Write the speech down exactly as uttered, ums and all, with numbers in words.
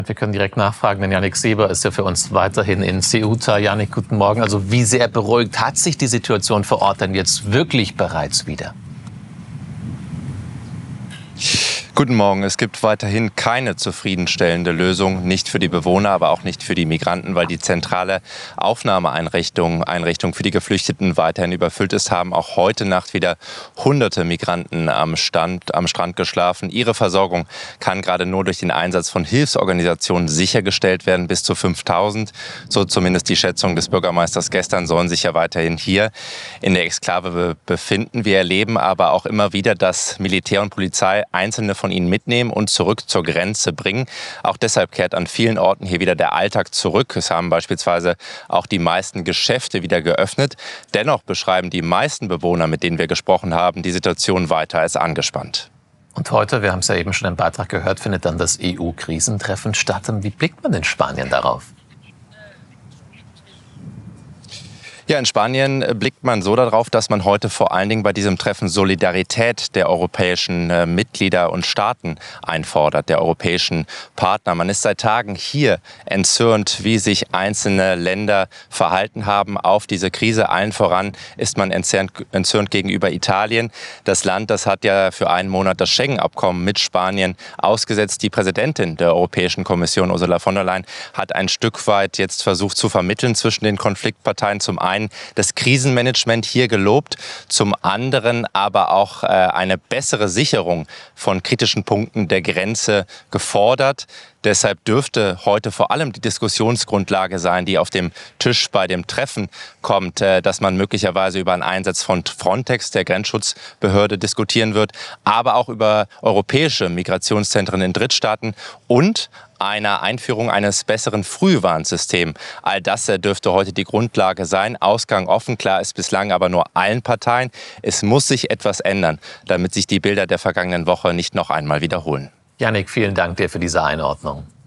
Wir können direkt nachfragen, denn Yannick Seber ist ja für uns weiterhin in Ceuta. Yannick, guten Morgen. Also wie sehr beruhigt hat sich die Situation vor Ort denn jetzt wirklich bereits wieder? Guten Morgen. Es gibt weiterhin keine zufriedenstellende Lösung, nicht für die Bewohner, aber auch nicht für die Migranten, weil die zentrale Aufnahmeeinrichtung Einrichtung für die Geflüchteten weiterhin überfüllt ist, haben auch heute Nacht wieder hunderte Migranten am, Stand, am Strand geschlafen. Ihre Versorgung kann gerade nur durch den Einsatz von Hilfsorganisationen sichergestellt werden, bis zu fünftausend. So zumindest die Schätzung des Bürgermeisters gestern, sollen sich ja weiterhin hier in der Exklave befinden. Wir erleben aber auch immer wieder, dass Militär und Polizei einzelne von ihnen mitnehmen und zurück zur Grenze bringen. Auch deshalb kehrt an vielen Orten hier wieder der Alltag zurück. Es haben beispielsweise auch die meisten Geschäfte wieder geöffnet. Dennoch beschreiben die meisten Bewohner, mit denen wir gesprochen haben, die Situation weiter als angespannt. Und heute, wir haben es ja eben schon im Beitrag gehört, findet dann das E U-Krisentreffen statt. Wie blickt man in Spanien darauf? Ja, in Spanien blickt man so darauf, dass man heute vor allen Dingen bei diesem Treffen Solidarität der europäischen äh, Mitglieder und Staaten einfordert, der europäischen Partner. Man ist seit Tagen hier entzürnt, wie sich einzelne Länder verhalten haben auf diese Krise. Allen voran ist man entzürnt, entzürnt gegenüber Italien. Das Land, das hat ja für einen Monat das Schengen-Abkommen mit Spanien ausgesetzt. Die Präsidentin der Europäischen Kommission, Ursula von der Leyen, hat ein Stück weit jetzt versucht zu vermitteln zwischen den Konfliktparteien. Zum einen das Krisenmanagement hier gelobt, zum anderen aber auch äh, eine bessere Sicherung von kritischen Punkten der Grenze gefordert. Deshalb dürfte heute vor allem die Diskussionsgrundlage sein, die auf dem Tisch bei dem Treffen kommt, äh, dass man möglicherweise über einen Einsatz von Frontex, der Grenzschutzbehörde, diskutieren wird, aber auch über europäische Migrationszentren in Drittstaaten und einer Einführung eines besseren Frühwarnsystems. All das dürfte heute die Grundlage sein. Ausgang offen, klar ist bislang aber nur allen Parteien. Es muss sich etwas ändern, damit sich die Bilder der vergangenen Woche nicht noch einmal wiederholen. Yannick, vielen Dank dir für diese Einordnung.